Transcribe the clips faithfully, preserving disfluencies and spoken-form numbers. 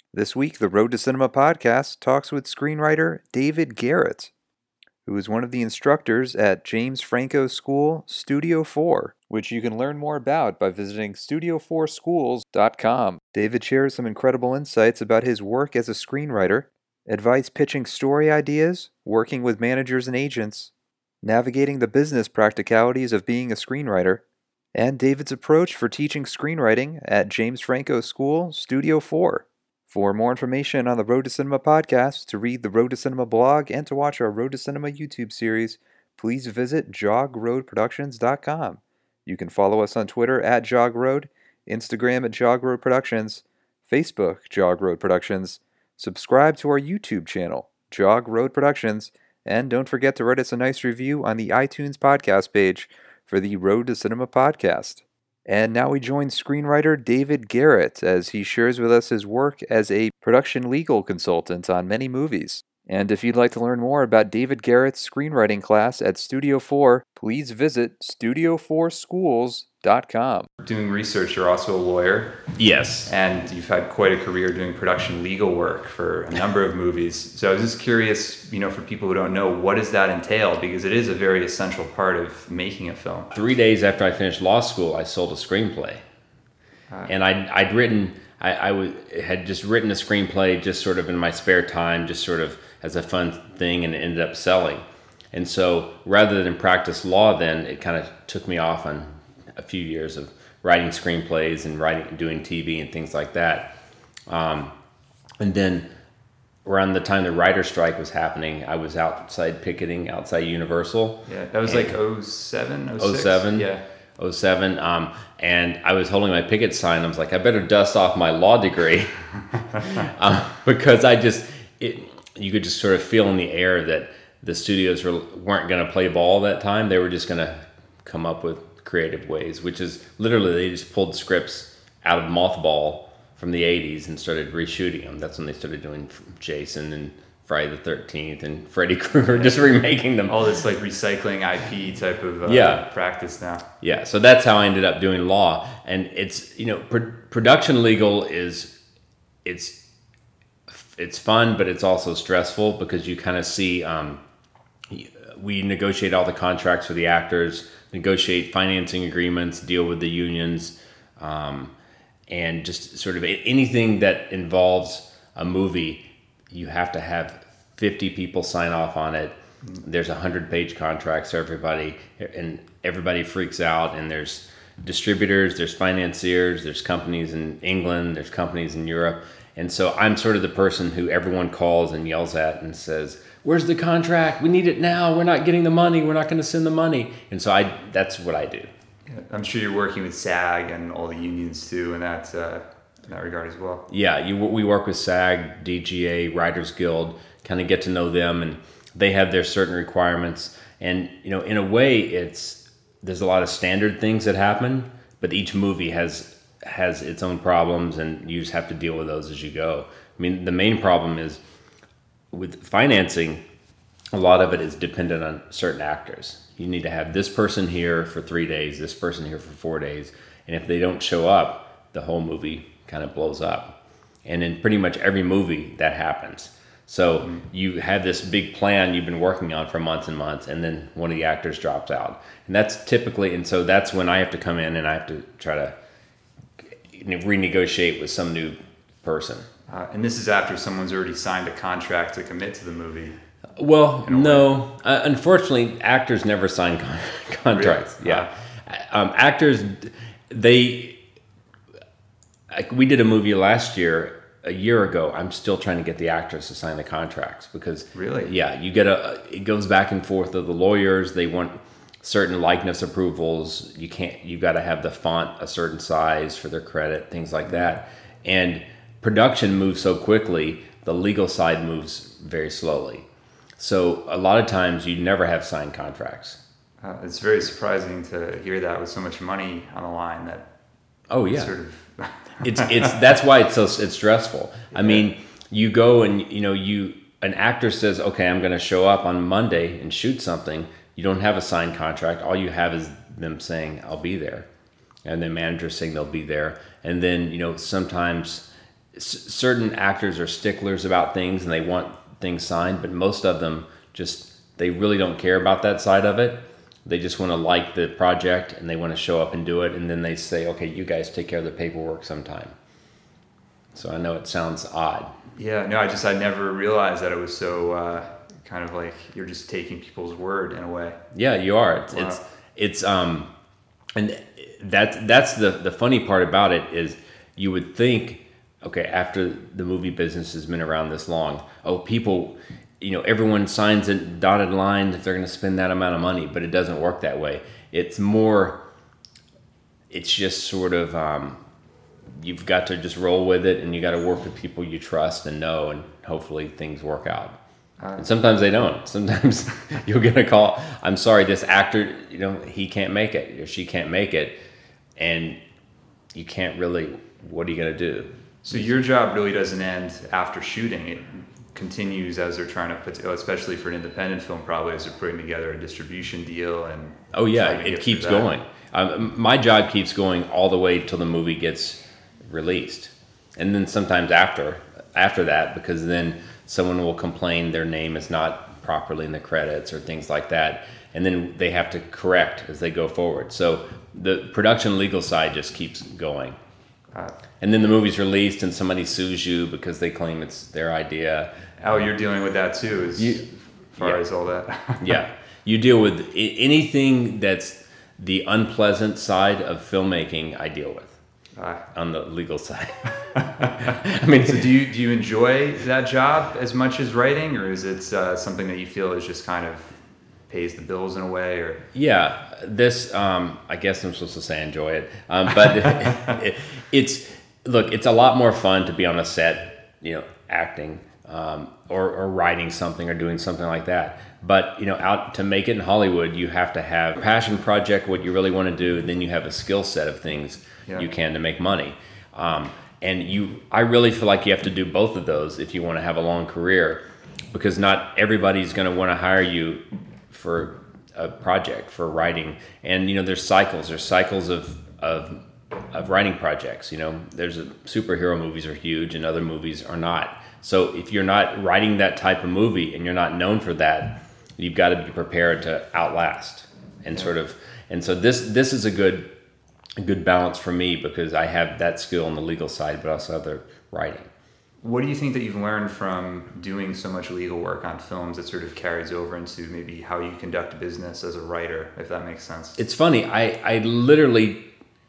This week, the Road to Cinema podcast talks with screenwriter David Garrett, who is one of the instructors at James Franco School Studio four, which you can learn more about by visiting studio four schools dot com. David shares some incredible insights about his work as a screenwriter, advice pitching story ideas, working with managers and agents, navigating the business practicalities of being a screenwriter, and David's approach for teaching screenwriting at James Franco School Studio four. For more information on the Road to Cinema podcast, to read the Road to Cinema blog, and to watch our Road to Cinema YouTube series, please visit jog road productions dot com. You can follow us on Twitter at JogRoad, Instagram at JogRoad Productions, Facebook JogRoad Productions, subscribe to our YouTube channel, Jog Road Productions, and don't forget to write us a nice review on the iTunes podcast page for the Road to Cinema podcast. And now we join screenwriter David Garrett as he shares with us his work as a production legal consultant on many movies. And if you'd like to learn more about David Garrett's screenwriting class at Studio four, please visit studio four schools dot com. Doing research, you're also a lawyer. Yes. And you've had quite a career doing production legal work for a number of movies. So I was just curious, you know, for people who don't know, what does that entail? Because it is a very essential part of making a film. Three days after I finished law school, I sold a screenplay. Uh, and I'd, I'd written, I, I w- had just written a screenplay just sort of in my spare time, just sort of as a fun thing, and it ended up selling. And so rather than practice law then, it kind of took me off on a few years of writing screenplays and writing, doing T V and things like that. Um, and then around the time the writer's strike was happening, I was outside picketing outside Universal. Yeah, that was like oh seven, oh six? oh seven Yeah. oh seven Um, and I was holding my picket sign. I was like, I better dust off my law degree. um, because I just, it, you could just sort of feel in the air that the studios were, weren't going to play ball that time. They were just going to come up with creative ways, which is literally they just pulled scripts out of mothball from the eighties and started reshooting them. That's when they started doing Jason and Friday the thirteenth and Freddy Krueger, just remaking them. All this like recycling I P type of uh, yeah. practice now. Yeah, so that's how I ended up doing law. And it's, you know, pr- production legal is, it's it's fun, but it's also stressful because you kind of see, um, we negotiate all the contracts for the actors, negotiate financing agreements, deal with the unions, um, and just sort of anything that involves a movie, you have to have fifty people sign off on it. There's a hundred-page contracts for everybody, and everybody freaks out, and there's distributors, there's financiers, there's companies in England, there's companies in Europe. And so I'm sort of the person who everyone calls and yells at and says, where's the contract? We need it now. We're not getting the money. We're not going to send the money. And so I that's what I do. Yeah, I'm sure you're working with SAG and all the unions too in that, uh, in that regard as well. Yeah, you, we work with SAG, D G A, Writers Guild, kind of get to know them, and they have their certain requirements. And, you know, in a way, it's there's a lot of standard things that happen, but each movie has has its own problems, and you just have to deal with those as you go. I mean, the main problem is with financing, a lot of it is dependent on certain actors. You need to have this person here for three days, this person here for four days, and if they don't show up, the whole movie kind of blows up. And in pretty much every movie, that happens. So mm-hmm. you have this big plan you've been working on for months and months, and then one of the actors drops out. And that's typically, and so that's when I have to come in and I have to try to renegotiate with some new person. Uh, and this is after someone's already signed a contract to commit to the movie. Well, no. Uh, unfortunately, actors never sign con- contracts. Really? Yeah. Uh, um, actors, they... Like we did a movie last year, a year ago. I'm still trying to get the actors to sign the contracts because... Really? Yeah. You get a... It goes back and forth of the lawyers. They want certain likeness approvals. You can't... You got to have the font a certain size for their credit, things like that. And production moves so quickly, the legal side moves very slowly. So a lot of times you never have signed contracts. Uh, it's very surprising to hear that with so much money on the line. That oh yeah, sort of it's it's that's why it's so it's stressful. Yeah. I mean, you go and you know you an actor says, okay, I'm going to show up on Monday and shoot something. You don't have a signed contract. All you have is them saying, I'll be there, and the manager saying they'll be there, and then you know sometimes s- certain actors are sticklers about things and they want things signed, but most of them just, they really don't care about that side of it. They just want to like the project and they want to show up and do it. And then they say, okay, you guys take care of the paperwork sometime. So I know it sounds odd. Yeah, no, I just, I never realized that it was so uh, kind of like you're just taking people's word in a way. Yeah, you are. It's, wow. it's, it's, um, and that, that's the, the funny part about it is you would think, okay, after the movie business has been around this long, oh, people, you know, everyone signs a dotted line if they're going to spend that amount of money, but it doesn't work that way. It's more, it's just sort of, um, you've got to just roll with it and you got to work with people you trust and know, and hopefully things work out. Uh, and sometimes they don't. Sometimes you'll get a call, I'm sorry, this actor, you know, he can't make it or she can't make it. And you can't really, what are you going to do? So your job really doesn't end after shooting. It continues as they're trying to put, especially for an independent film, probably as they're putting together a distribution deal. And oh yeah, it keeps going. Um, my job keeps going all the way till the movie gets released, and then sometimes after after that, because then someone will complain their name is not properly in the credits or things like that, and then they have to correct as they go forward. So the production legal side just keeps going. Uh, and then the movie's released and somebody sues you because they claim it's their idea. Oh, you're dealing with that too, as you, far yeah. as all that. Yeah. You deal with I- anything that's the unpleasant side of filmmaking, I deal with uh, on the legal side. I mean, so do you, do you enjoy that job as much as writing, or is it uh, something that you feel is just kind of pays the bills in a way? Or yeah, this um, I guess I'm supposed to say enjoy it, um, but it, it, it's look, it's a lot more fun to be on a set, you know, acting um, or, or writing something or doing something like that. But you know, out to make it in Hollywood, you have to have a passion project, what you really want to do, and then you have a skill set of things yeah. you can to make money. Um, and you, I really feel like you have to do both of those if you want to have a long career, because not everybody's going to want to hire you for a project, for writing. And you know, there's cycles there's cycles of of of writing projects. You know, there's a, superhero movies are huge and other movies are not. So if you're not writing that type of movie and you're not known for that, you've got to be prepared to outlast and yeah. sort of, and so this this is a good a good balance for me, because I have that skill on the legal side but also other writing. What do you think that you've learned from doing so much legal work on films that sort of carries over into maybe how you conduct business as a writer, if that makes sense? It's funny. I, I literally,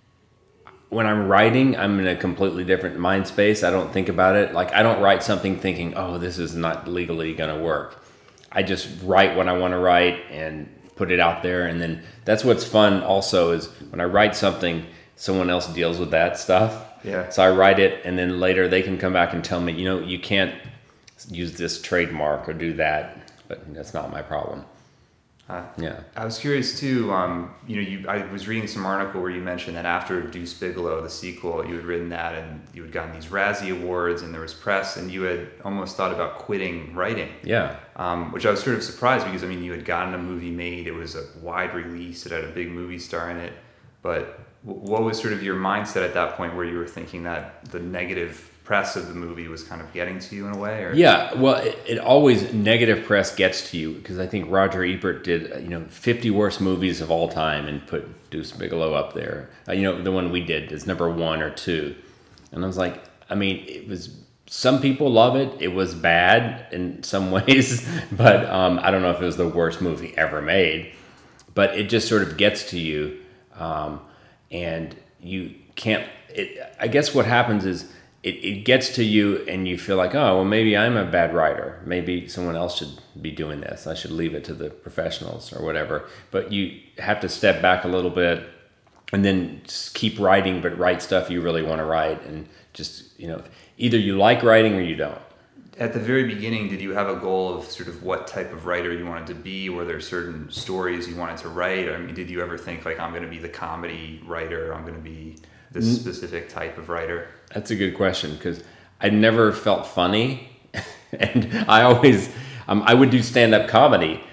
when I'm writing, I'm in a completely different mind space. I don't think about it. Like, I don't write something thinking, oh, this is not legally going to work. I just write what I want to write and put it out there. And then that's what's fun also, is when I write something, someone else deals with that stuff. Yeah. So I write it, and then later they can come back and tell me, you know, you can't use this trademark or do that, but that's not my problem. Uh, yeah. I was curious too. Um, you know, you I was reading some article where you mentioned that after Deuce Bigalow, the sequel, you had written that, and you had gotten these Razzie Awards, and there was press, and you had almost thought about quitting writing. Yeah. Um, which I was sort of surprised, because I mean, you had gotten a movie made. It was a wide release. It had a big movie star in it, but what was sort of your mindset at that point, where you were thinking that the negative press of the movie was kind of getting to you in a way? Or? Yeah, well, it, it always, negative press gets to you, because I think Roger Ebert did, you know, fifty worst movies of all time and put Deuce Bigalow up there. Uh, you know, the one we did is number one or two. And I was like, I mean, it was, some people love it. It was bad in some ways, but um, I don't know if it was the worst movie ever made. But it just sort of gets to you. Um, And you can't, it, I guess what happens is it, it gets to you and you feel like, oh, well, maybe I'm a bad writer. Maybe someone else should be doing this. I should leave it to the professionals or whatever. But you have to step back a little bit and then just keep writing, but write stuff you really want to write. And just, you know, either you like writing or you don't. At the very beginning, did you have a goal of sort of what type of writer you wanted to be? Were there certain stories you wanted to write? I mean, did you ever think, like, I'm going to be the comedy writer, I'm going to be this specific type of writer? That's a good question, because I never felt funny. And I always, um, I would do stand-up comedy,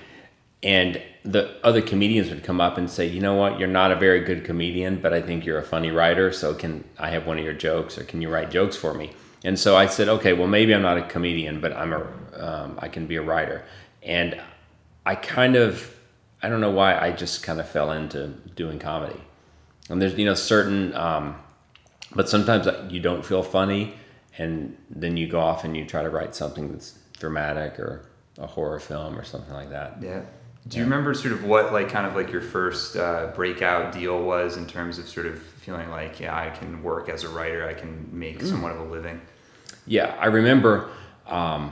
and the other comedians would come up and say, you know what, you're not a very good comedian, but I think you're a funny writer, so can I have one of your jokes, or can you write jokes for me? And so I said, okay, well, maybe I'm not a comedian, but I'm a, um, I can be a writer. And I kind of, I don't know why, I just kind of fell into doing comedy. And there's, you know, certain, um, but sometimes you don't feel funny, and then you go off and you try to write something that's dramatic or a horror film or something like that. Yeah. Do you yeah. remember sort of what, like, kind of like your first uh, breakout deal was in terms of sort of feeling like, yeah, I can work as a writer, I can make mm. somewhat of a living? Yeah, I remember um,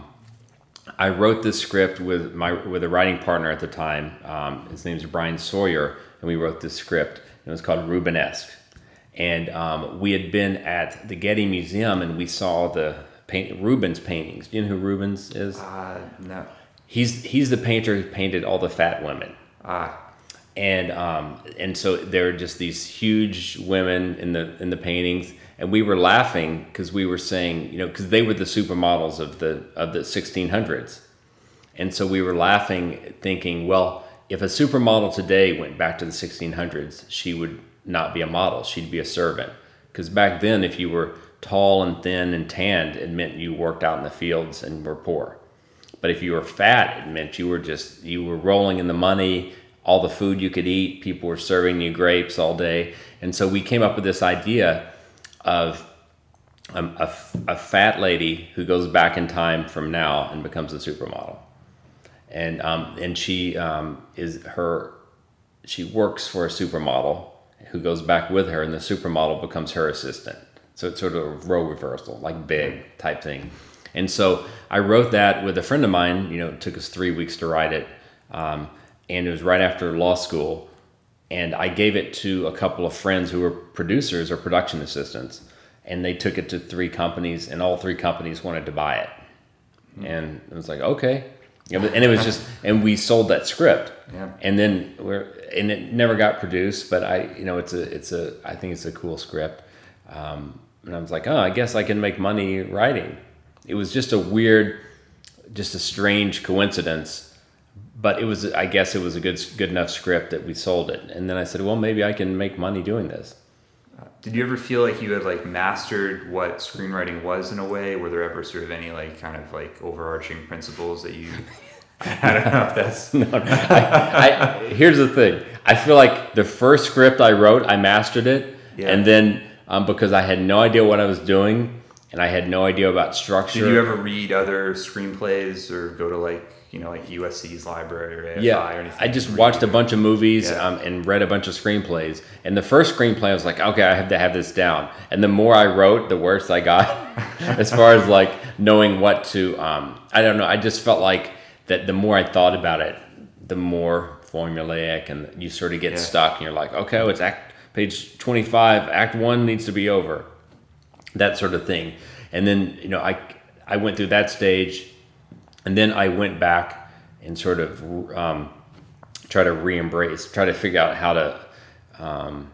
I wrote this script with my with a writing partner at the time. Um, his name's Brian Sawyer, and we wrote this script. It was called Rubenesque. And um, we had been at the Getty Museum, and we saw the paint, Rubens paintings. Do you know who Rubens is? Uh, no. He's he's the painter who painted all the fat women. Ah. And um, and so there were just these huge women in the in the paintings, and we were laughing because we were saying, you know, because they were the supermodels of the of the sixteen hundreds, and so we were laughing, thinking, well, if a supermodel today went back to the sixteen hundreds, she would not be a model; she'd be a servant. Because back then, if you were tall and thin and tanned, it meant you worked out in the fields and were poor. But if you were fat, it meant you were just you were rolling in the money. All the food you could eat, people were serving you grapes all day. And so we came up with this idea of um, a, a fat lady who goes back in time from now and becomes a supermodel. And um, and she um, is her she works for a supermodel who goes back with her, and the supermodel becomes her assistant. So it's sort of a role reversal, like Big type thing. And so I wrote that with a friend of mine. You know, it took us three weeks to write it. Um, And it was right after law school, and I gave it to a couple of friends who were producers or production assistants, and they took it to three companies, and all three companies wanted to buy it. Mm-hmm. And it was like, okay, and it was just, and we sold that script, yeah. and then we're, and it never got produced, but I, you know, it's a, it's a, I think it's a cool script, um, and I was like, oh, I guess I can make money writing. It was just a weird, just a strange coincidence. But it was, I guess it was a good good enough script that we sold it. And then I said, well, maybe I can make money doing this. Uh, did you ever feel like you had like mastered what screenwriting was in a way? Were there ever sort of any like kind of like overarching principles that you, I don't know if that's. no, no. I, I, here's the thing. I feel like the first script I wrote, I mastered it. Yeah. And then um, because I had no idea what I was doing and I had no idea about structure. Did you ever read other screenplays or go to like, you know, like U S C's library or A F I yeah, or anything? I just watched a bunch of movies yeah. um, and read a bunch of screenplays. And the first screenplay, I was like, okay, I have to have this down. And the more I wrote, the worse I got as far as like knowing what to, um, I don't know. I just felt like that the more I thought about it, the more formulaic, and you sort of get yeah. stuck and you're like, okay, oh, it's act page twenty-five, act one needs to be over. That sort of thing. And then, you know, I, I went through that stage. And then I went back and sort of um, try to re-embrace, try to figure out how to um,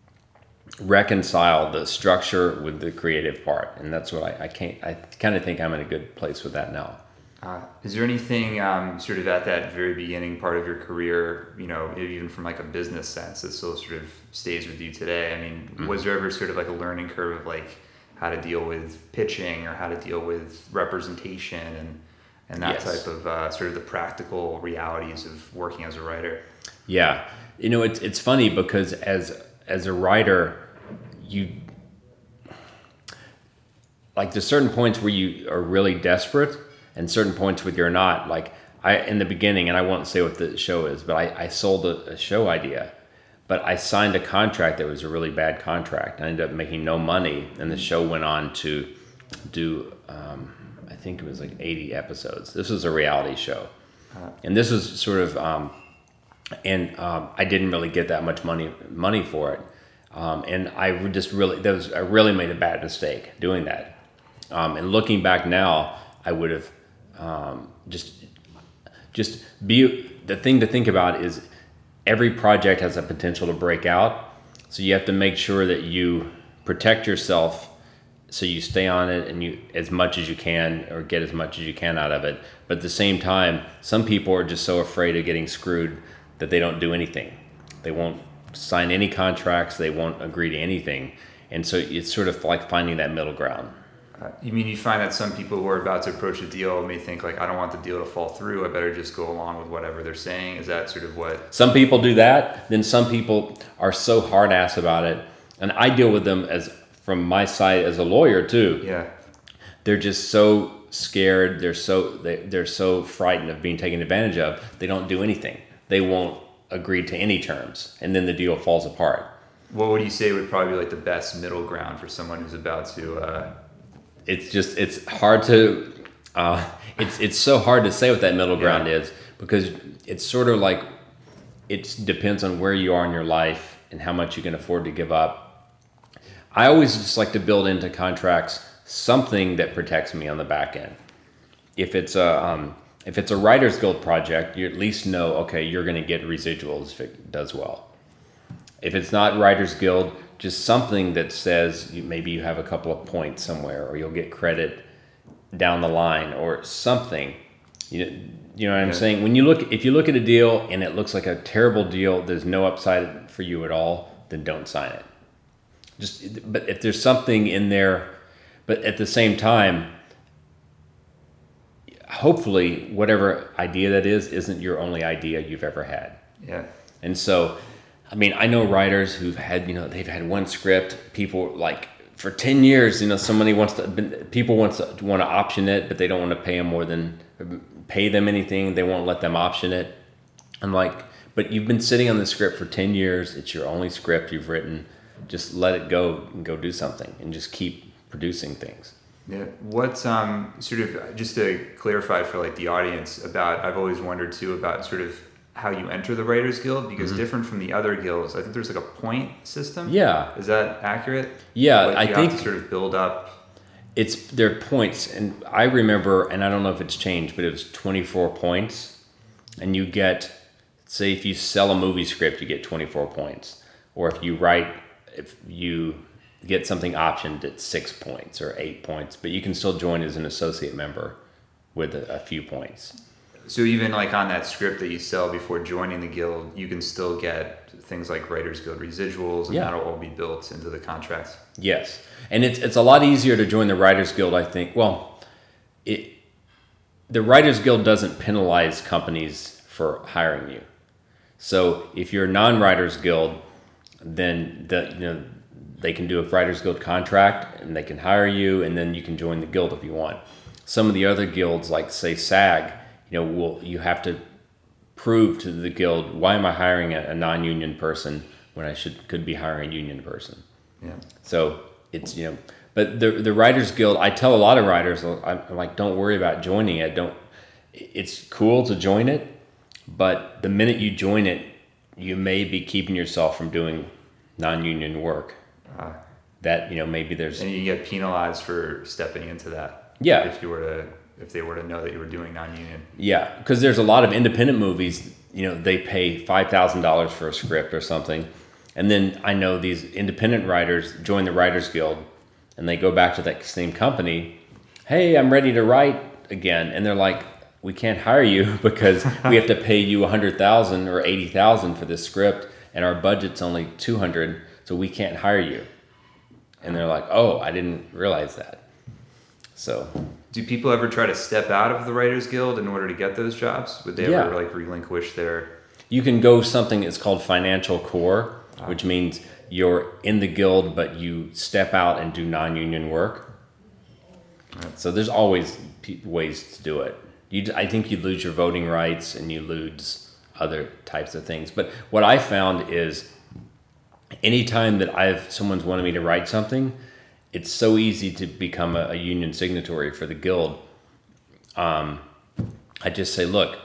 reconcile the structure with the creative part. And that's what I, I can't, I kind of think I'm in a good place with that now. Uh, is there anything um, sort of at that very beginning part of your career, you know, even from like a business sense, that still sort of stays with you today? I mean, mm-hmm. was there ever sort of like a learning curve of like how to deal with pitching or how to deal with representation and and that yes. type of uh, sort of the practical realities of working as a writer? Yeah. You know, it's it's funny because as as a writer, you, like there's certain points where you are really desperate and certain points where you're not. Like I, in the beginning, and I won't say what the show is, but I, I sold a, a show idea, but I signed a contract that was a really bad contract. I ended up making no money, and the show went on to do, um, I think it was like eighty episodes. This was a reality show. Uh, and this was sort of, um, and um, I didn't really get that much money money for it. Um, and I just really, that was, I really made a bad mistake doing that. Um, and looking back now, I would have um, just, just be, the thing to think about is every project has a potential to break out. So you have to make sure that you protect yourself so you stay on it and you as much as you can or get as much as you can out of it. But at the same time, some people are just so afraid of getting screwed that they don't do anything. They won't sign any contracts. They won't agree to anything. And so it's sort of like finding that middle ground. Uh, you mean you find that some people who are about to approach a deal may think like, I don't want the deal to fall through, I better just go along with whatever they're saying? Is that sort of what? Some people do that. Then some people are so hard ass about it, and I deal with them as from my side as a lawyer too. Yeah, they're just so scared. They're so they, they're so frightened of being taken advantage of. They don't do anything. They won't agree to any terms, and then the deal falls apart. What would you say would probably be like the best middle ground for someone who's about to? Uh... It's just it's hard to uh, it's it's so hard to say what that middle ground yeah. is, because it's sort of like it depends on where you are in your life and how much you can afford to give up. I always just like to build into contracts something that protects me on the back end. If it's a um, if it's a Writers Guild project, you at least know, okay, you're going to get residuals if it does well. If it's not Writers Guild, just something that says you, maybe you have a couple of points somewhere, or you'll get credit down the line, or something. You know, you know what I'm yeah. saying? When you look, if you look at a deal and it looks like a terrible deal, there's no upside for you at all, then don't sign it. Just, but if there's something in there, but at the same time, hopefully whatever idea that is isn't your only idea you've ever had. Yeah. And so, I mean, I know writers who've had, you know, they've had one script. People like for ten years, you know, somebody wants to, people wants to want to option it, but they don't want to pay them more than pay them anything. They won't let them option it. I'm like, but you've been sitting on the script for ten years. It's your only script you've written. Just let it go and go do something, and just keep producing things. Yeah. What um sort of just to clarify for like the audience about, I've always wondered too about sort of how you enter the Writers Guild, because mm-hmm. different from the other guilds, I think there's like a point system. Yeah. Is that accurate? Yeah, like I you think have to sort of build up. It's their points, and I remember, and I don't know if it's changed, but it was twenty-four points, and you get, say, if you sell a movie script, you get twenty-four points, or if you write, if you get something optioned at six points or eight points, but you can still join as an associate member with a, a few points. So even like on that script that you sell before joining the guild, you can still get things like Writers Guild residuals, and yeah. that'll all be built into the contracts. Yes, and it's it's a lot easier to join the Writers Guild, I think. Well, it the Writers Guild doesn't penalize companies for hiring you. So if you're a non-Writers Guild, then the you know they can do a Writers Guild contract and they can hire you, and then you can join the guild if you want. Some of the other guilds, like say SAG, you know, will you have to prove to the guild, why am I hiring a, a non-union person when I should could be hiring a union person? Yeah. So it's, you know, but the the Writers Guild, I tell a lot of writers, I'm like, don't worry about joining it. Don't. It's cool to join it, but the minute you join it, you may be keeping yourself from doing non-union work. Uh, that, you know, maybe there's... And you get penalized for stepping into that. Yeah. If you were to, if they were to know that you were doing non-union. Yeah, because there's a lot of independent movies, you know, they pay five thousand dollars for a script or something. And then I know these independent writers join the Writers Guild, and they go back to that same company. Hey, I'm ready to write again. And they're like, we can't hire you because we have to pay you one hundred thousand dollars or eighty thousand dollars for this script, and our budget's only two hundred dollars, so we can't hire you. And they're like, oh, I didn't realize that. So, do people ever try to step out of the Writers Guild in order to get those jobs? Would they yeah. ever like relinquish their... You can go something that's called financial core, ah. which means you're in the guild, but you step out and do non-union work. Right. So there's always p- ways to do it. You, I think you lose your voting rights and you lose other types of things. But what I found is anytime that I've someone's wanted me to write something, it's so easy to become a, a union signatory for the guild. Um, I just say, look,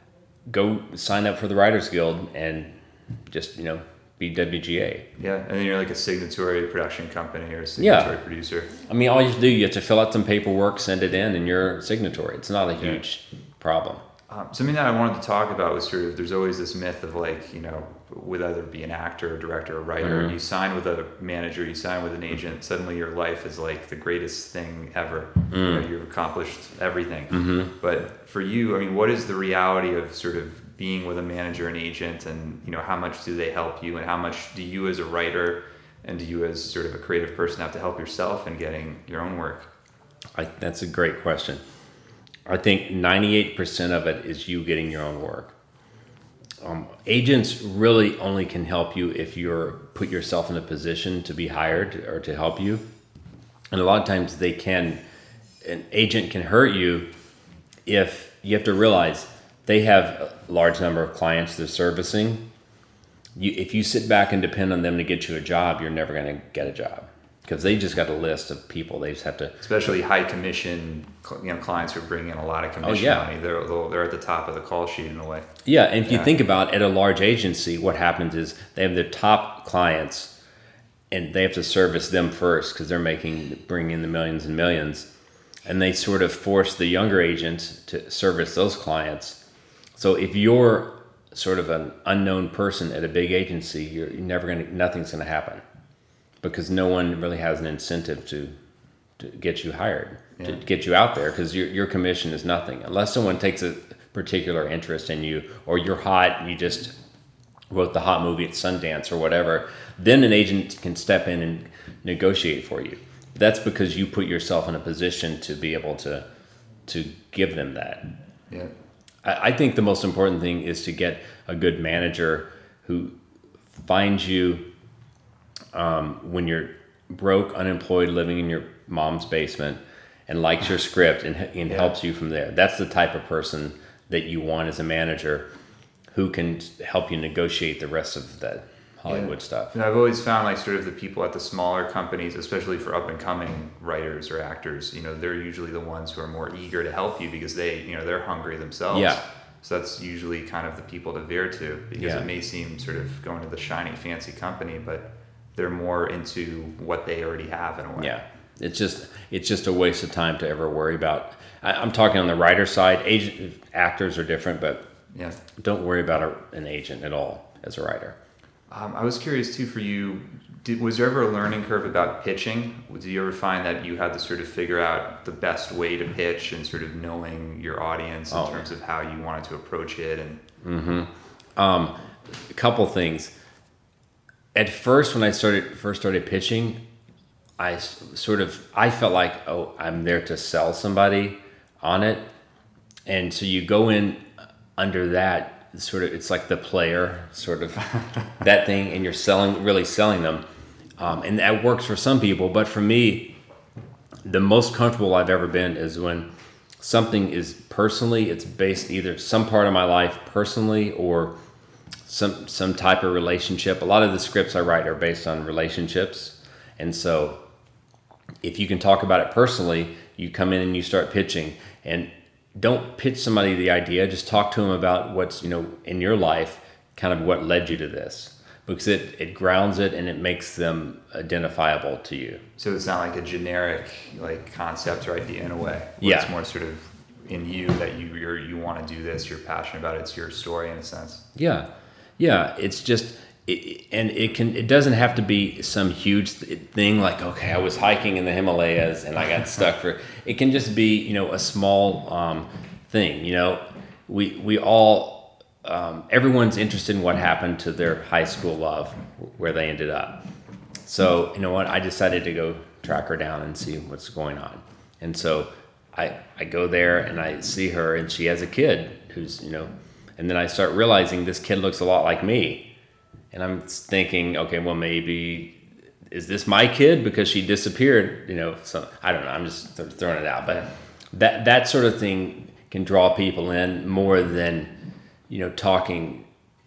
go sign up for the Writers Guild and just, you know, be W G A. Yeah, and then you're like a signatory production company or a signatory yeah. producer. I mean, all you have to do, you have to fill out some paperwork, send it in, and you're a signatory. It's not a huge yeah. problem. Um, something that I wanted to talk about was sort of, there's always this myth of like, you know, with either be an actor, or director, or writer, mm-hmm. you sign with a manager, you sign with an agent, suddenly your life is like the greatest thing ever. Mm. You know, you've accomplished everything. Mm-hmm. But for you, I mean, what is the reality of sort of being with a manager and agent, and, you know, how much do they help you, and how much do you as a writer and do you as sort of a creative person have to help yourself in getting your own work? I, that's a great question. I think ninety-eight percent of it is you getting your own work. Um, agents really only can help you if you're put yourself in a position to be hired or to help you. And a lot of times they can, an agent can hurt you if you have to realize they have a large number of clients they're servicing. You, if you sit back and depend on them to get you a job, you're never going to get a job because they just got a list of people. They just have to, especially high commission, you know, clients who bring in a lot of commission oh, yeah. money. They're they're at the top of the call sheet in a way. Yeah, and if yeah. you think about at a large agency, what happens is they have their top clients, and they have to service them first because they're making bringing in the millions and millions, and they sort of force the younger agents to service those clients. So if you're sort of an unknown person at a big agency, you're, you're never going to, nothing's going to happen because no one really has an incentive to, to get you hired, yeah. to get you out there because your, your commission is nothing. Unless someone takes a particular interest in you or you're hot and you just wrote the hot movie at Sundance or whatever, then an agent can step in and negotiate for you. That's because you put yourself in a position to be able to, to give them that. Yeah. I think the most important thing is to get a good manager who finds you um, when you're broke, unemployed, living in your mom's basement and likes your script and, and yeah. helps you from there. That's the type of person that you want as a manager who can help you negotiate the rest of that Hollywood yeah. stuff. And I've always found like sort of the people at the smaller companies, especially for up and coming writers or actors, you know, they're usually the ones who are more eager to help you because they, you know, they're hungry themselves. Yeah. So that's usually kind of the people to veer to because yeah. it may seem sort of going to the shiny, fancy company, but they're more into what they already have in a way. Yeah. It's just, it's just a waste of time to ever worry about. I, I'm talking on the writer side. Agent, actors are different, but yeah, don't worry about a, an agent at all as a writer. Um, I was curious too for you, did, was there ever a learning curve about pitching? Did you ever find that you had to sort of figure out the best way to pitch and sort of knowing your audience in oh. terms of how you wanted to approach it? And mm-hmm. um, a couple things. At first, when I started first started pitching, I sort of, I felt like, oh, I'm there to sell somebody on it. And so you go in under that, sort of, it's like the player sort of that thing, and you're selling, really selling them. Um, and that works for some people, but for me, the most comfortable I've ever been is when something is personally, it's based either some part of my life personally or some some type of relationship. A lot of the scripts I write are based on relationships. And so if you can talk about it personally, you come in and you start pitching, and don't pitch somebody the idea, just talk to them about what's, you know, in your life, kind of what led you to this, because it, it grounds it and it makes them identifiable to you. So it's not like a generic like concept or idea in a way. Yeah. It's more sort of in you that you you're, you want to do this, you're passionate about it, it's your story in a sense. Yeah. Yeah. It's just, it, and it can, it doesn't have to be some huge thing like, okay, I was hiking in the Himalayas and I got stuck for, it can just be, you know, a small um, thing, you know, we, we all, um, everyone's interested in what happened to their high school love, where they ended up. So, you know what, I decided to go track her down and see what's going on. And so I, I go there and I see her, and she has a kid who's, you know, and then I start realizing this kid looks a lot like me. And I'm thinking, okay, well, maybe, is this my kid because she disappeared? You know, so I don't know. I'm just throwing it out. But that that sort of thing can draw people in more than, you know, talking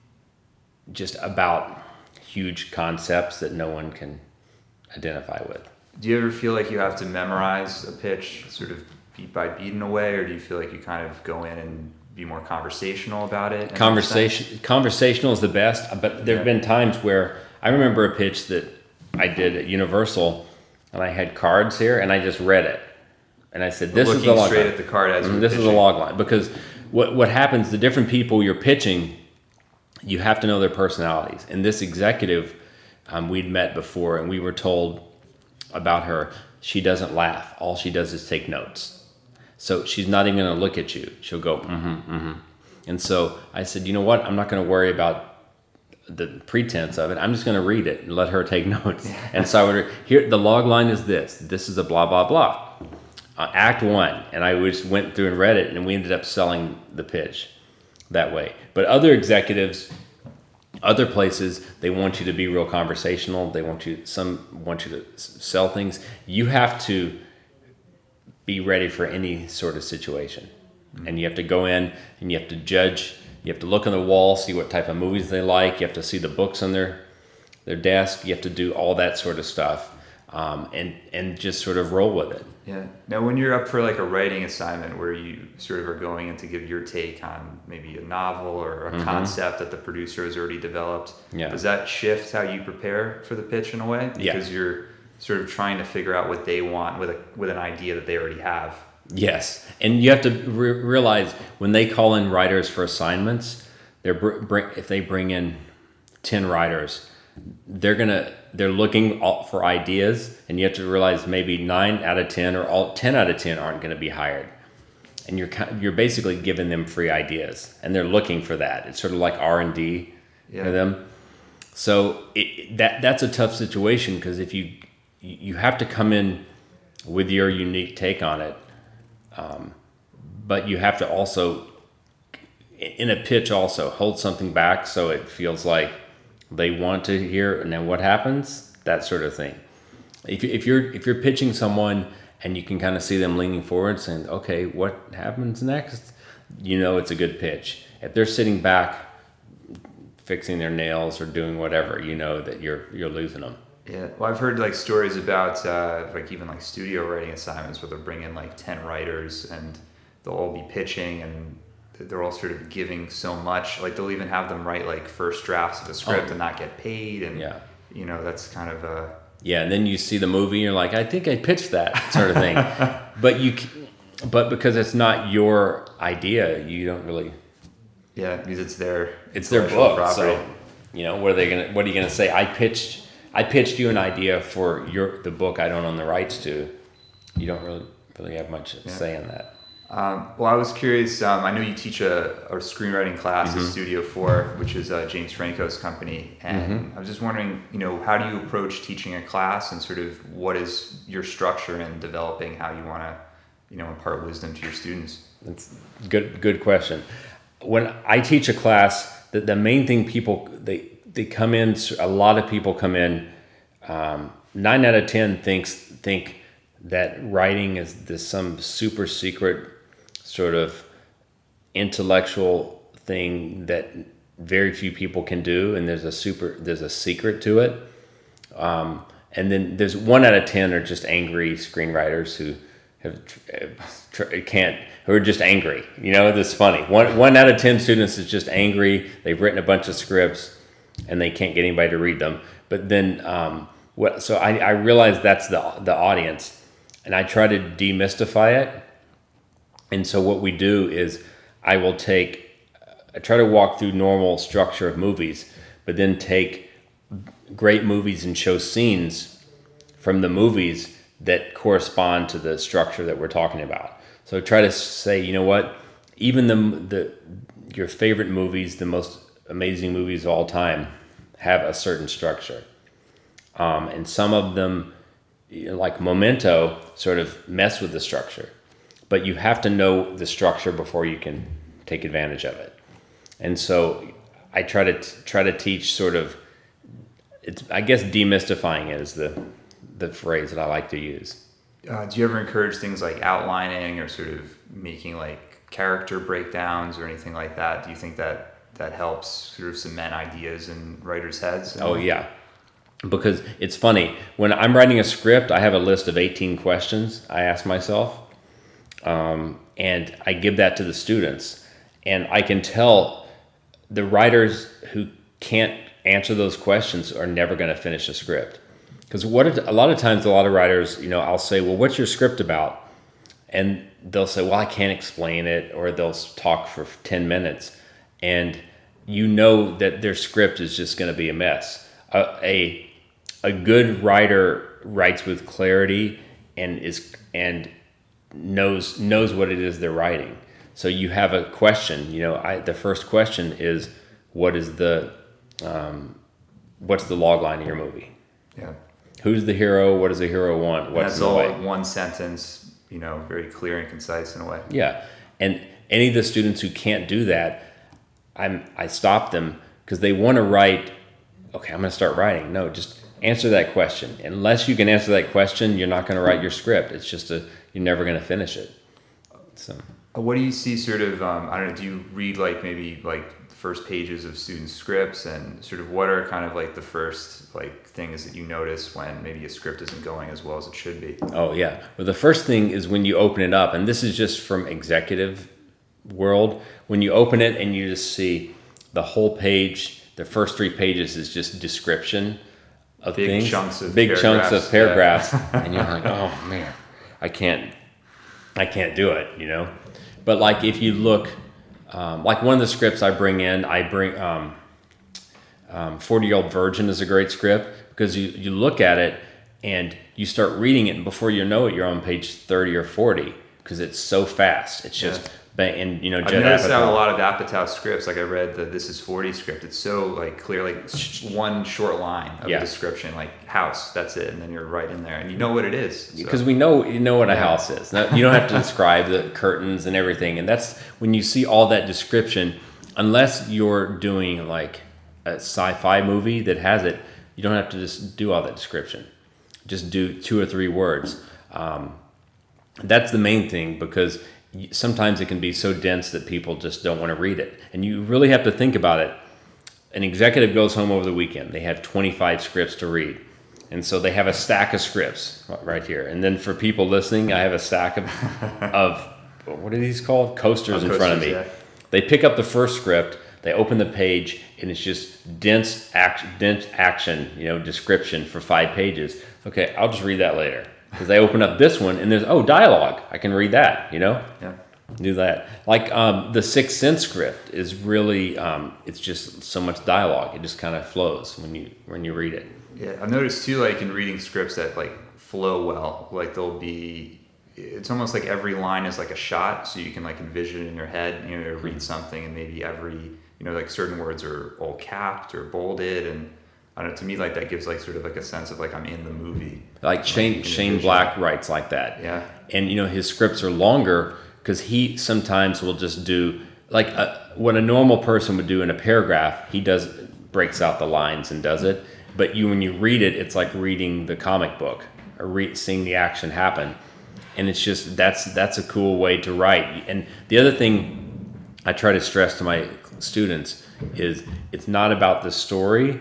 just about huge concepts that no one can identify with. Do you ever feel like you have to memorize a pitch sort of beat by beat in a way, or do you feel like you kind of go in and be more conversational about it? Conversation, conversational is the best, but there have yeah. been times where I remember a pitch that I did at Universal, and I had cards here, and I just read it, and I said, "This Looking is the log straight line. at the card as mm-hmm, this pitching. Is the log line." Because what what happens? The different people you're pitching, you have to know their personalities. And this executive, um, we'd met before, and we were told about her. She doesn't laugh. All she does is take notes. So she's not even going to look at you. She'll go, mm-hmm, mm-hmm. And so I said, you know what? I'm not going to worry about the pretense of it. I'm just going to read it and let her take notes. And so I would, here, the log line is this. This is a blah, blah, blah. uh, act one, and I just went through and read it, and we ended up selling the pitch that way. But other executives, other places, they want you to be real conversational. They want you, some want you to s- sell things. You have to be ready for any sort of situation. Mm-hmm. And you have to go in and you have to judge. You have to look on the wall, see what type of movies they like. You have to see the books on their their desk. You have to do all that sort of stuff, um, and and just sort of roll with it. Yeah. Now, when you're up for like a writing assignment where you sort of are going in to give your take on maybe a novel or a mm-hmm. concept that the producer has already developed, yeah. does that shift how you prepare for the pitch in a way? Because yeah. you're sort of trying to figure out what they want with a with an idea that they already have. Yes, and you have to re- realize when they call in writers for assignments, they're br- bring, if they bring in ten writers, they're gonna they're looking for ideas, and you have to realize maybe nine out of ten or all ten out of ten aren't going to be hired, and you're you're basically giving them free ideas, and they're looking for that. It's sort of like R and D yeah. for them. So it, that that's a tough situation because if you you have to come in with your unique take on it. Um, but you have to also, in a pitch also, hold something back so it feels like they want to hear, and then what happens, that sort of thing. If, if you're if you're pitching someone and you can kind of see them leaning forward saying, okay, what happens next? You know it's a good pitch. If they're sitting back fixing their nails or doing whatever, you know that you're you're losing them. Yeah, well, I've heard like stories about uh, like even like studio writing assignments where they'll bring in like ten writers and they'll all be pitching and they're all sort of giving so much. Like they'll even have them write like first drafts of the script oh. and not get paid. And yeah. you know that's kind of a yeah. And then you see the movie and you're like, I think I pitched that sort of thing, but you but because it's not your idea, you don't really. Yeah, because it's their it's their book. Property. So you know what are they gonna? What are you gonna say? I pitched. I pitched you an idea for your the book I don't own the rights to. You don't really really have much yeah. say in that. Um, well, I was curious. Um, I know you teach a, a screenwriting class mm-hmm. at Studio Four, which is uh, James Franco's company, and mm-hmm. I was just wondering, you know, how do you approach teaching a class, and sort of what is your structure in developing how you want to, you know, impart wisdom to your students? That's a good good question. When I teach a class, the, the main thing people they. They come in. A lot of people come in. Um, nine out of ten thinks think that writing is this some super secret sort of intellectual thing that very few people can do, and there's a super there's a secret to it. Um, and then there's one out of ten are just angry screenwriters who have can't who are just angry. You know, this is funny. One one out of ten students is just angry. They've written a bunch of scripts. And they can't get anybody to read them. But then, um, what? So I, I realize that's the the audience, and I try to demystify it. And so what we do is, I will take, I try to walk through normal structure of movies, but then take great movies and show scenes from the movies that correspond to the structure that we're talking about. So try to say, you know what? Even the the your favorite movies, the most amazing movies of all time have a certain structure. Um, and some of them, you know, like Memento, sort of mess with the structure. But you have to know the structure before you can take advantage of it. And so I try to t- try to teach sort of, it's, I guess demystifying it is the, the phrase that I like to use. Uh, do you ever encourage things like outlining or sort of making like character breakdowns or anything like that? Do you think that that helps sort of cement ideas in writers' heads? Oh, yeah. Because it's funny. When I'm writing a script, I have a list of eighteen questions I ask myself. Um, and I give that to the students. And I can tell the writers who can't answer those questions are never going to finish a script. Because what it, a lot of times, a lot of writers, you know, I'll say, well, what's your script about? And they'll say, well, I can't explain it. Or they'll talk for ten minutes. And you know that their script is just going to be a mess. A, a a good writer writes with clarity and is and knows knows what it is they're writing. So you have a question. You know, I, the first question is, what is the um, what's the log line of your movie? Yeah. Who's the hero? What does the hero want? What's that's all way? One sentence. you know, very clear and concise in a way. Yeah. And any of the students who can't do that, I'm, I stop them because they want to write, okay, I'm going to start writing. No, just answer that question. Unless you can answer that question, you're not going to write your script. It's just a, you're never going to finish it. So, what do you see sort of, um, I don't know, do you read like maybe like the first pages of student scripts, and sort of what are kind of like the first like things that you notice when maybe a script isn't going as well as it should be? Oh yeah. Well, the first thing is when you open it up, and this is just from executive world, when you open it and you just see the whole page, the first three pages is just description of big things, chunks of big chunks of paragraphs, yeah. And you're like, oh man, I can't, I can't do it, you know. But like if you look, um, like one of the scripts I bring in, I bring um, um, forty Year Old Virgin is a great script because you you look at it and you start reading it, and before you know it, you're on page thirty or forty because it's so fast. It's just. Yeah. And you know, I've noticed that a lot of Apatow scripts. Like I read the "This Is forty" script. It's so like clear, like one short line of yeah. a description, like house. That's it, and then you're right in there, and you know what it is. Because so. we know you know what a yeah. house is. Now, you don't have to describe the curtains and everything. And that's when you see all that description. Unless you're doing like a sci-fi movie that has it, you don't have to just do all that description. Just do two or three words. Um, that's the main thing because. Sometimes it can be so dense that people just don't want to read it. And you really have to think about it. An executive goes home over the weekend. They have twenty-five scripts to read. And so they have a stack of scripts right here. And then for people listening, I have a stack of, of what are these called? Coasters oh, in coasters, front of me. Yeah. They pick up the first script, they open the page, and it's just dense, act, dense action, you know, description for five pages. Okay, I'll just read that later. Because they open up this one and there's, oh, dialogue. I can read that, you know? Yeah. Do that. Like um, the Sixth Sense script is really, um, it's just so much dialogue. It just kind of flows when you when you read it. Yeah, I've noticed too, like in reading scripts that like flow well, like they'll be, it's almost like every line is like a shot. So you can like envision it in your head, you know, to read something and maybe every, you know, like certain words are all capped or bolded, and I don't know, to me, like that gives like sort of like a sense of like I'm in the movie. Like Shane, like Shane Black writes like that. Yeah. And you know, his scripts are longer because he sometimes will just do like a, what a normal person would do in a paragraph. He does breaks out the lines and does it. But you, when you read it, it's like reading the comic book or re- seeing the action happen. And it's just, that's, that's a cool way to write. And the other thing I try to stress to my students is it's not about the story.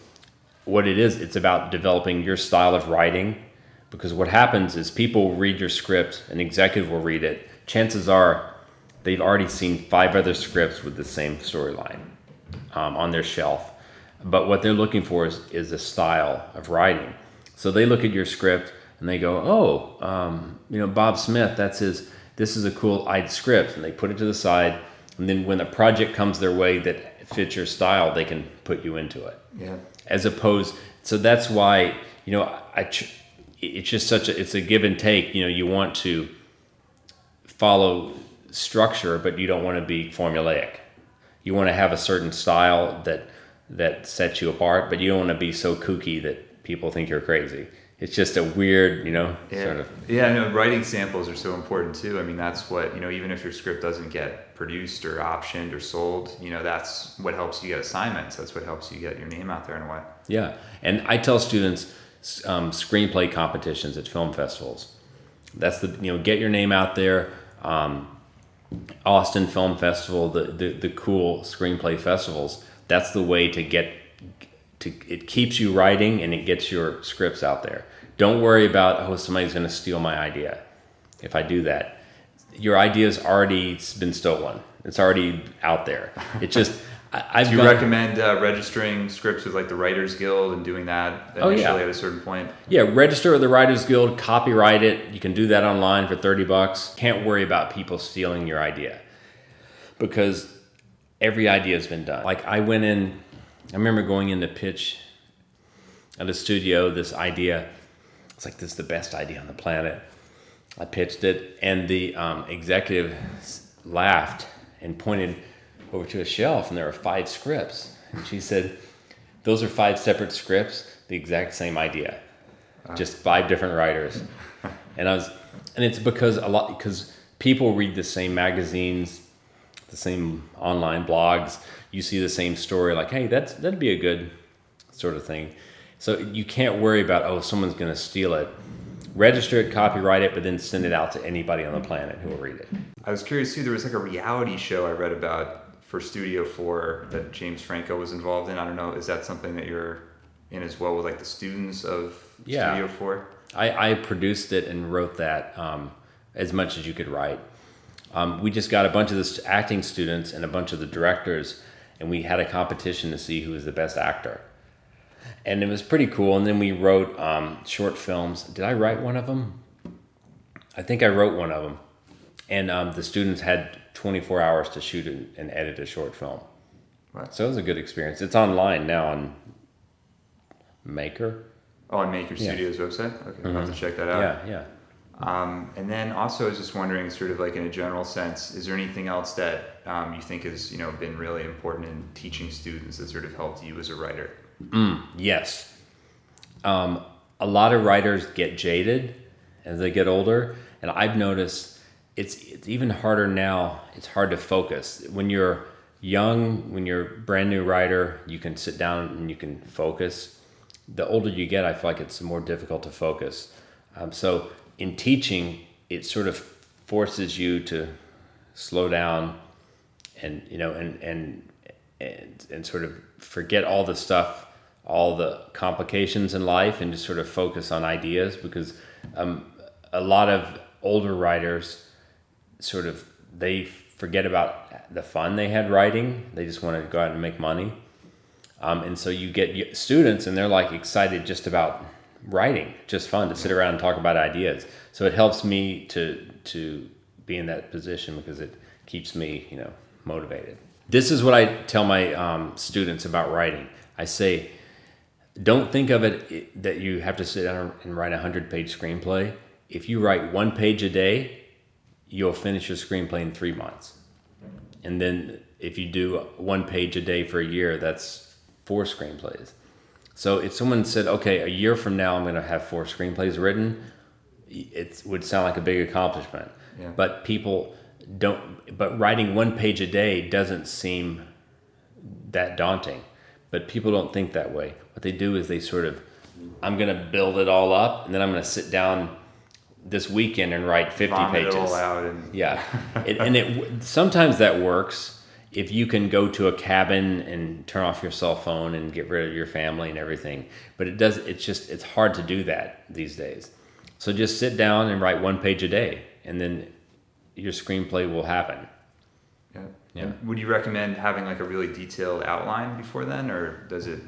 What it is, it's about developing your style of writing, because what happens is people will read your script, an executive will read it. Chances are they've already seen five other scripts with the same storyline um, on their shelf. But what they're looking for is, is a style of writing. So they look at your script and they go, oh, um, you know, Bob Smith, that's his, this is a cool script. And they put it to the side. And then when a project comes their way that fits your style, they can put you into it. Yeah. As opposed, so that's why, you know, I, it's just such a, it's a give and take. You know, you want to follow structure, but you don't want to be formulaic. You want to have a certain style that that sets you apart, but you don't want to be so kooky that people think you're crazy. It's just a weird, you know, yeah. sort of. Yeah, I know writing samples are so important too. I mean, that's what, you know, even if your script doesn't get produced or optioned or sold, you know, that's what helps you get assignments. That's what helps you get your name out there in a way. Yeah. And I tell students um, screenplay competitions at film festivals. That's the, you know, get your name out there. Um, Austin Film Festival, the, the, the cool screenplay festivals, that's the way to get to, it keeps you writing and it gets your scripts out there. Don't worry about, oh, somebody's going to steal my idea. If I do that, your idea's already been stolen. It's already out there. It just, I, I've Do you gone, recommend uh, registering scripts with like the Writers Guild and doing that initially oh, yeah. at a certain point? Yeah, register with the Writers Guild, copyright it. You can do that online for thirty bucks. Can't worry about people stealing your idea because every idea has been done. Like I went in, I remember going in to pitch at a studio this idea. It's like, this is the best idea on the planet. I pitched it, and the um, executive laughed and pointed over to a shelf, and there were five scripts. And she said, those are five separate scripts, the exact same idea. Wow. Just five different writers. And I was, And it's because a lot because people read the same magazines, the same online blogs. You see the same story, like, hey, that's that'd be a good sort of thing. So you can't worry about, oh, someone's going to steal it. Register it, copyright it, but then send it out to anybody on the planet who will read it. I was curious too, there was like a reality show I read about for Studio four that James Franco was involved in. I don't know, is that something that you're in as well with like the students of Yeah. Studio four? I, I produced it and wrote that um, as much as you could write. Um, we just got a bunch of the acting students and a bunch of the directors, and we had a competition to see who was the best actor. And it was pretty cool. And then we wrote um, short films. Did I write one of them? I think I wrote one of them. And um, the students had twenty-four hours to shoot and, and edit a short film. Right. So it was a good experience. It's online now on Maker. Oh, on Maker Yeah. Studios website? Okay, Mm-hmm. I'll have to check that out. Yeah, yeah. Um, and then also I was just wondering, sort of like in a general sense, is there anything else that um, you think has, you know, been really important in teaching students that sort of helped you as a writer? Mm, yes. Um, a lot of writers get jaded as they get older, and I've noticed it's it's even harder now. It's hard to focus. When you're young, when you're a brand new writer, you can sit down and you can focus. The older you get, I feel like it's more difficult to focus. Um, so in teaching, it sort of forces you to slow down and, you know, and, and, and, and sort of forget all the stuff, all the complications in life, and just sort of focus on ideas, because um, a lot of older writers sort of, they forget about the fun they had writing. They just want to go out and make money. Um, and so you get students and they're like excited just about writing, just fun to sit around and talk about ideas. So it helps me to to be in that position because it keeps me, you know, motivated. This is what I tell my um, students about writing. I say, don't think of it that you have to sit down and write a hundred-page screenplay. If you write one page a day, you'll finish your screenplay in three months. And then if you do one page a day for a year, that's four screenplays. So if someone said, okay, a year from now I'm going to have four screenplays written, it would sound like a big accomplishment. Yeah. But people don't, but writing one page a day doesn't seem that daunting. But people don't think that way. What they do is they sort of, I'm going to build it all up, and then I'm going to sit down this weekend and write fifty Vomit pages. it all out and Yeah. it, and it sometimes that works if you can go to a cabin and turn off your cell phone and get rid of your family and everything. But it does, it's just, it's hard to do that these days. So just sit down and write one page a day, and then your screenplay will happen. Yeah. Yeah. Would you recommend having like a really detailed outline before then, or does it?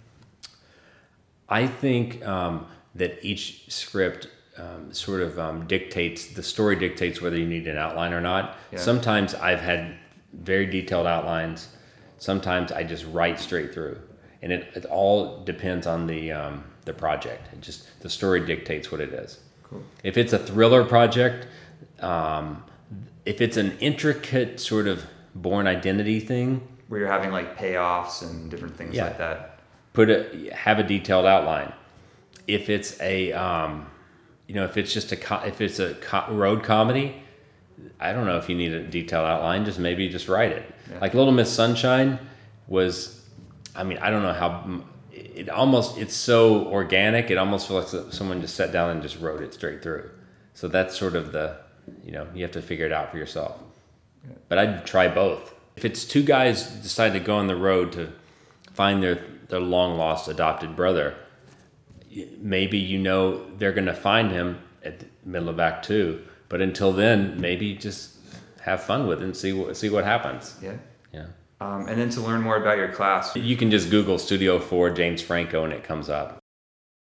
I think um, that each script um, sort of um, dictates, the story dictates whether you need an outline or not. Yeah. Sometimes I've had very detailed outlines. Sometimes I just write straight through. And it, it all depends on the um, the project. It just, the story dictates what it is. Cool. If it's a thriller project, um, if it's an intricate sort of Born Identity thing, Where you're having like payoffs and different things Yeah. like that. put a have a detailed outline. If it's a um, you know, if it's just a co- if it's a co- road comedy, I don't know if you need a detailed outline. Just maybe just write it. Yeah. Like Little Miss Sunshine was, I mean, I don't know how it almost, it's so organic. It almost feels like someone just sat down and just wrote it straight through. So that's sort of the, you know, you have to figure it out for yourself. Yeah. But I'd try both. If it's two guys decide to go on the road to find their their long lost adopted brother, maybe you know they're going to find him at the middle of Act Two. But until then, maybe just have fun with it and see what see what happens. Yeah. Yeah. Um, and then to learn more about your class. You can just Google Studio four James Franco and it comes up.